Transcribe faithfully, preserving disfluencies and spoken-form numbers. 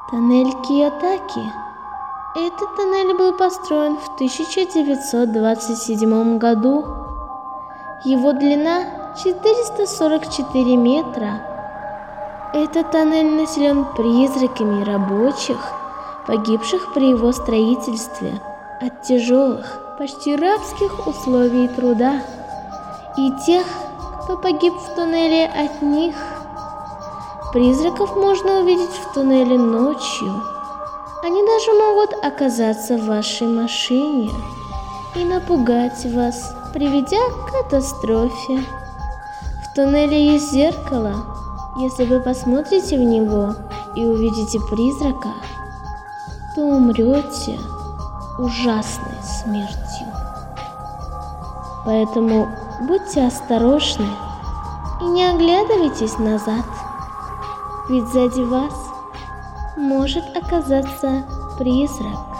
Тоннель Кийотаки. Этот тоннель был построен в тысяча девятьсот двадцать седьмом году. Его длина четыреста сорок четыре метра. Этот тоннель населен призраками рабочих, погибших при его строительстве от тяжелых, почти рабских условий труда, и тех, кто погиб в туннеле от них. Призраков можно увидеть в туннеле ночью. Они даже могут оказаться в вашей машине и напугать вас, приведя к катастрофе. В туннеле есть зеркало. Если вы посмотрите в него и увидите призрака, то умрете ужасной смертью. Поэтому будьте осторожны и не оглядывайтесь назад, ведь сзади вас может оказаться призрак.